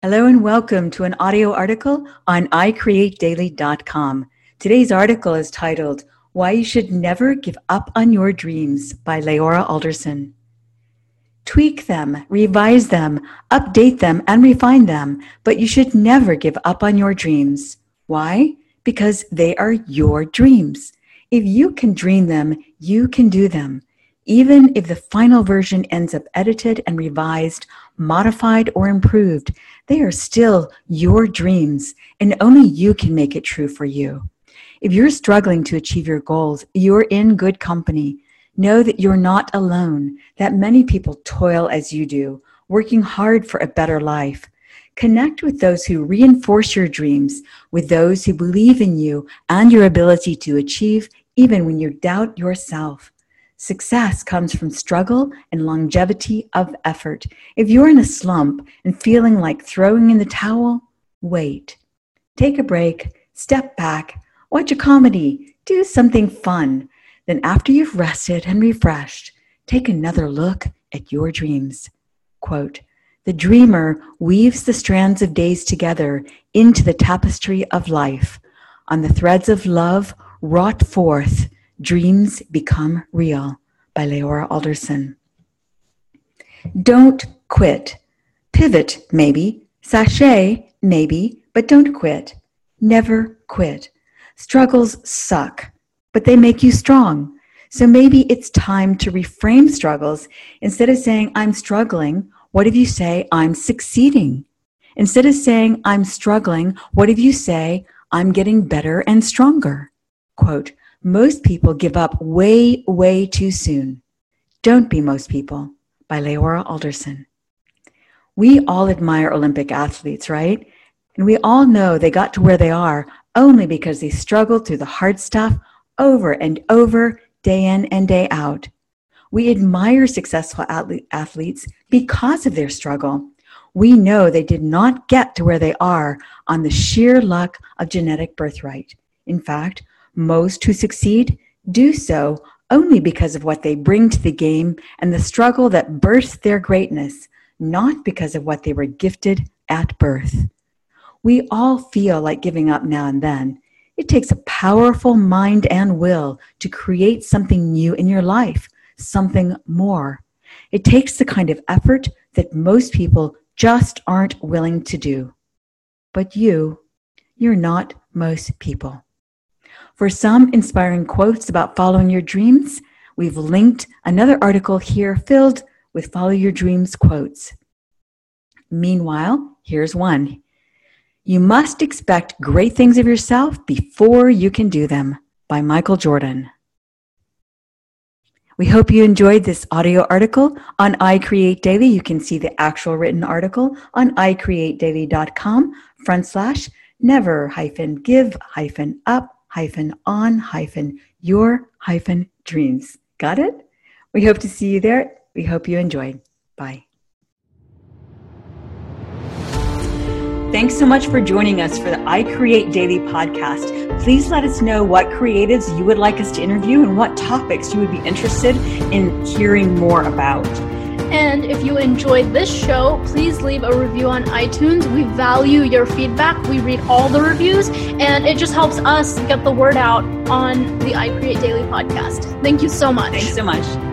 Hello and welcome to an audio article on iCreateDaily.com. Today's article is titled, Why You Should Never Give Up on Your Dreams by Leora Alderson. Tweak them, revise them, update them, and refine them, but you should never give up on your dreams. Why? Because they are your dreams. If you can dream them, you can do them. Even if the final version ends up edited and revised, modified, or improved, they are still your dreams, and only you can make it true for you. If you're struggling to achieve your goals, you're in good company. Know that you're not alone, that many people toil as you do, working hard for a better life. Connect with those who reinforce your dreams, with those who believe in you and your ability to achieve, even when you doubt yourself. Success comes from struggle and longevity of effort. If you're in a slump and feeling like throwing in the towel, wait. Take a break, step back, watch a comedy, do something fun. Then after you've rested and refreshed, take another look at your dreams. Quote, "The dreamer weaves the strands of days together into the tapestry of life. On the threads of love wrought forth, dreams become real," by Leora Alderson. Don't quit. Pivot, maybe. Sashay, maybe, but don't quit. Never quit. Struggles suck, but they make you strong. So maybe it's time to reframe struggles. Instead of saying, "I'm struggling," what if you say, "I'm succeeding"? Instead of saying, "I'm struggling," what if you say, "I'm getting better and stronger"? Quote, "Most people give up way, way too soon." Don't be most people, by Leora Alderson. We all admire Olympic athletes, right? And we all know they got to where they are only because they struggled through the hard stuff over and over, day in and day out. We admire successful athletes because of their struggle. We know they did not get to where they are on the sheer luck of genetic birthright. In fact, most who succeed do so only because of what they bring to the game and the struggle that birthed their greatness, not because of what they were gifted at birth. We all feel like giving up now and then. It takes a powerful mind and will to create something new in your life, something more. It takes the kind of effort that most people just aren't willing to do. But you're not most people. For some inspiring quotes about following your dreams, we've linked another article here filled with Follow Your Dreams quotes. Meanwhile, here's one. "You must expect great things of yourself before you can do them," by Michael Jordan. We hope you enjoyed this audio article on iCreate Daily. You can see the actual written article on iCreateDaily.com/never-give-up-on-your-dreams. Got it? We hope to see you there. We hope you enjoyed. Bye. Thanks so much for joining us for the iCreate Daily podcast. Please let us know what creatives you would like us to interview and what topics you would be interested in hearing more about. And if you enjoyed this show, please leave a review on iTunes. We value your feedback. We read all the reviews, and it just helps us get the word out on the iCreate Daily podcast. Thank you so much. Thanks so much.